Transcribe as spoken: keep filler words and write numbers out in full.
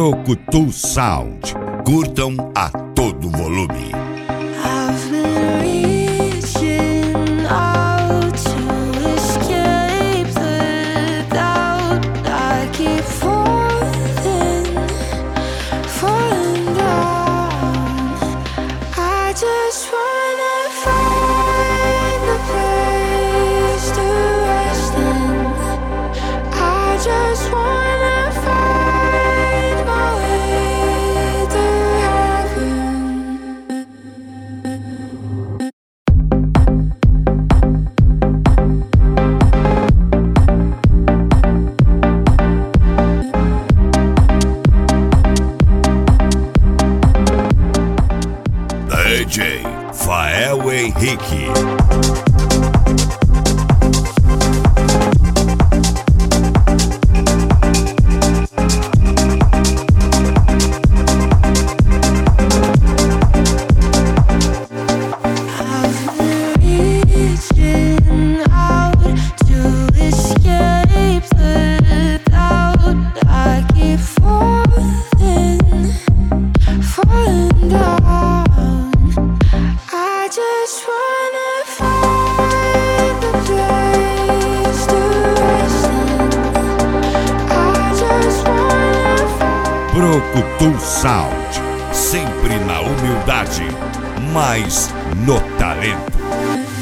Brucutu Sound. Curtam a todo volume. I've been reaching out to escape the doubt. I keep falling, falling down. I just wanna find a place to rest in. I just wanna find my way to heaven. D J Fael Henrique. Reaching out to escape the doubt. I keep falling, falling down. I just wanna find a place to rest in. I just wanna find. Brucutu Sound. Sempre na humildade, mas no talento.